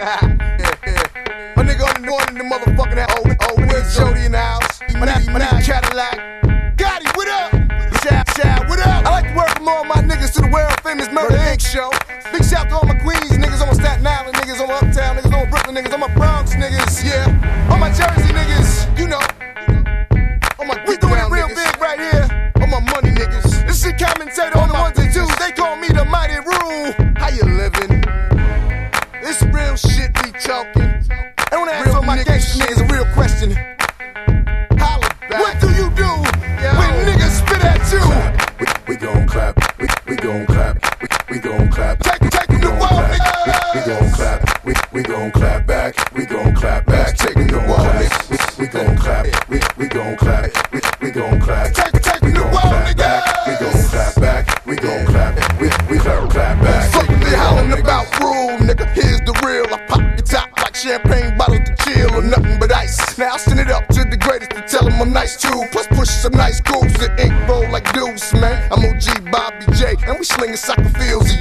My nigga on the north in the motherfucking house. Oh, my nigga Jody in the house. My nigga Cadillac. Gotti, what up? Shout, what up? I like to welcome all my niggas to the world famous Murder Inc. show. Big shout to all my Queens niggas, all my Staten Island niggas, all my Uptown niggas, all my Brooklyn niggas, all my Bronx niggas, yeah. All my Jersey niggas, you know. We doing it real big right here. All my money niggas. This shit commentator on the ones and twos. They call me the mighty rule. How you living? This real shit we talking. I wanna ask all my gangsta niggas a real question. Holla back. What do you do when niggas spit at you? We gon' clap. We gon' clap. We gon' clap. Taking the wall, nigga. We gon' clap. We gon' clap back. We gon' clap back. Taking the wall, nigga. We gon' clap. We gon' clap. We gon' clap. Taking the wall, nigga. We gon' clap back. We gon' clap. We clap back. Fuck what they hollering about rule, nigga. Here's the real. I pop your top like champagne bottles to chill or nothing but ice. Now I send it up to the greatest to tell them I'm nice too. Plus push some nice grooves and ink roll like deuce, man. I'm OG Bobby J and we slinging soccer fields